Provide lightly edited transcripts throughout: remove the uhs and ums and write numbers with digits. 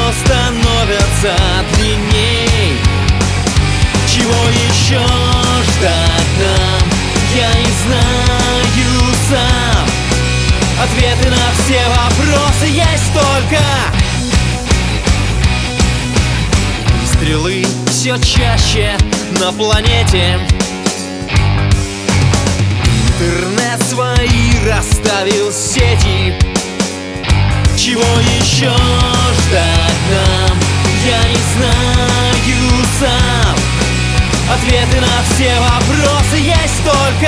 становятся длинней. Чего еще ждать нам, я не знаю сам. Ответы на все вопросы есть только. Выстрелы все чаще на планете. Интернет свои расставил сети. Чего еще ждать нам, я не знаю сам. Ответы на все вопросы есть только.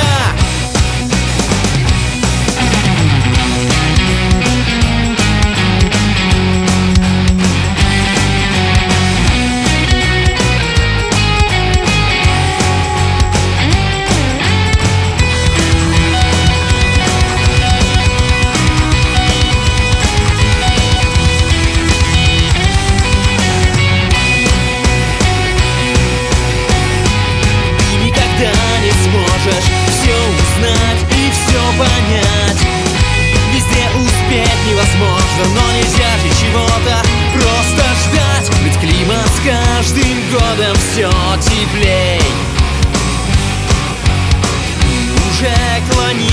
Все узнать и все понять. Везде успеть невозможно, но нельзя же чего-то просто ждать. Ведь климат с каждым годом все теплей. Уже клонит